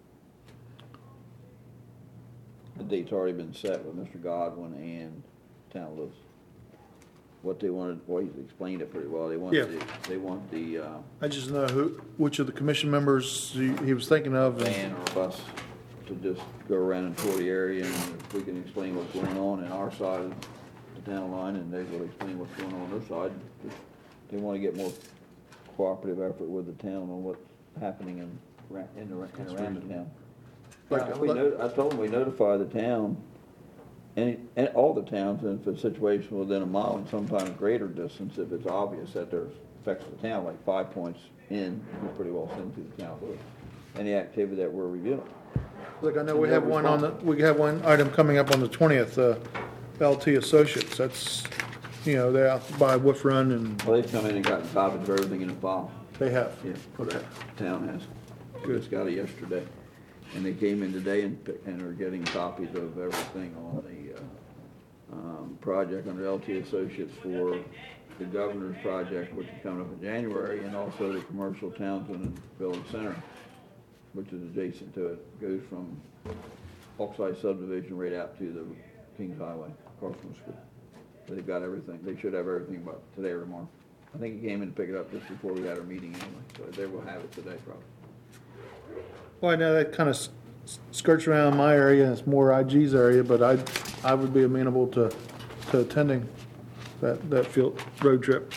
Speaker 3: The date's already been set with Mister Godwin and Town of Lewis. What they wanted, well, he's explained it pretty well. They want,
Speaker 6: Yeah.
Speaker 3: the- they want the, uh,
Speaker 6: I just know who, which of the commission members he, he was thinking of. and-
Speaker 3: van or bus to just go around and tour the area, and if we can explain what's going on in our side of the town line, and they will explain what's going on on their side. They wanna get more cooperative effort with the town on what's happening in, ra- in the, and around the town.
Speaker 6: Like-
Speaker 3: Yeah, we no- I told them we notify the town, any, and all the towns, and if a situation within a mile and sometimes greater distance, if it's obvious that there's affects the town, like Five Points in, we pretty well send to the town, but any activity that we're reviewing.
Speaker 6: Look, I know we have one on the, we have one item coming up on the twentieth, uh, L T Associates. That's, you know, they're out by Wolf Run and
Speaker 3: Well, they've come in and gotten copies of everything in the file.
Speaker 6: they have.
Speaker 3: Yeah,
Speaker 6: Okay.
Speaker 3: the town has. Just got it yesterday. And they came in today and, pick- and are getting copies of everything on the, uh, um, project under L T Associates for the governor's project, which is coming up in January, and also the commercial Townsend and Village Center, which is adjacent to it. Goes from Oxide subdivision right out to the Kings Highway, across from the school. They've got everything. They should have everything by today or tomorrow. I think he came in to pick it up just before we had our meeting anyway, so they will have it today probably.
Speaker 6: Well, I know that kind of skirts around my area, and it's more I G's area, but I, I would be amenable to, to attending that, that field, road trip.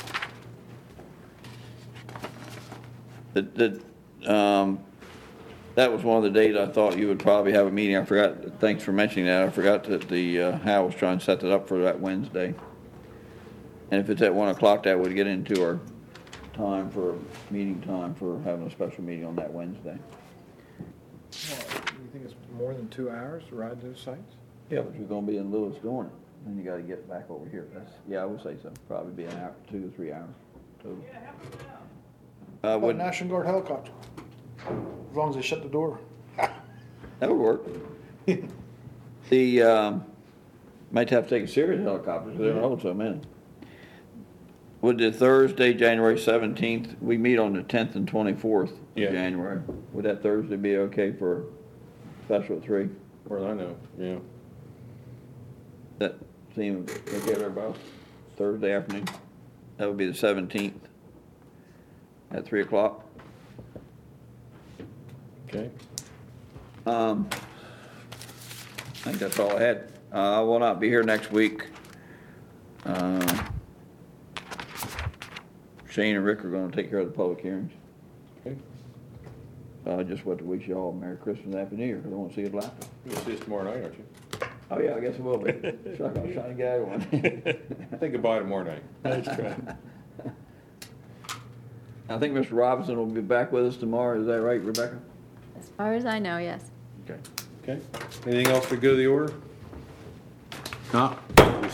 Speaker 3: The, the, um, that was one of the days I thought you would probably have a meeting. I forgot, thanks for mentioning that. I forgot that the, uh, Hal was trying to set that up for that Wednesday. And if it's at one o'clock, that would get into our time for, meeting time for having a special meeting on that Wednesday.
Speaker 7: you think it's more than two hours to ride those sites?
Speaker 3: Yeah, but you're gonna be in Lewis doing it, then you gotta get back over here. That's, yeah, I would say so. Probably be an hour, two to three hours total. Uh,
Speaker 6: About
Speaker 3: would,
Speaker 6: National Guard helicopter, as long as they shut the door.
Speaker 3: that would work. The, um, might have to take a series of helicopters, they don't hold so many. Would the Thursday, January seventeenth, we meet on the tenth and twenty-fourth of
Speaker 1: Yeah.
Speaker 3: January. Would that Thursday be okay for special at three?
Speaker 1: Well, I know, yeah.
Speaker 3: That seem okay to everybody? Thursday afternoon? That would be the seventeenth at three o'clock.
Speaker 1: Okay.
Speaker 3: Um, I think that's all I had. Uh, I will not be here next week. Uh, Shane and Rick are gonna take care of the public hearings.
Speaker 1: Okay.
Speaker 3: I just want to wish you all Merry Christmas and Happy New Year, because I won't see you laughing.
Speaker 1: You'll see us tomorrow night, aren't you?
Speaker 3: Oh, yeah, I guess it will be. Sure, I was trying to get out of one.
Speaker 1: Say goodbye tomorrow night.
Speaker 3: I think Mister Robinson will be back with us tomorrow. Is that right, Rebecca?
Speaker 9: As far as I know, yes.
Speaker 1: Okay. Okay. Anything else for good of the order?
Speaker 8: No.
Speaker 1: We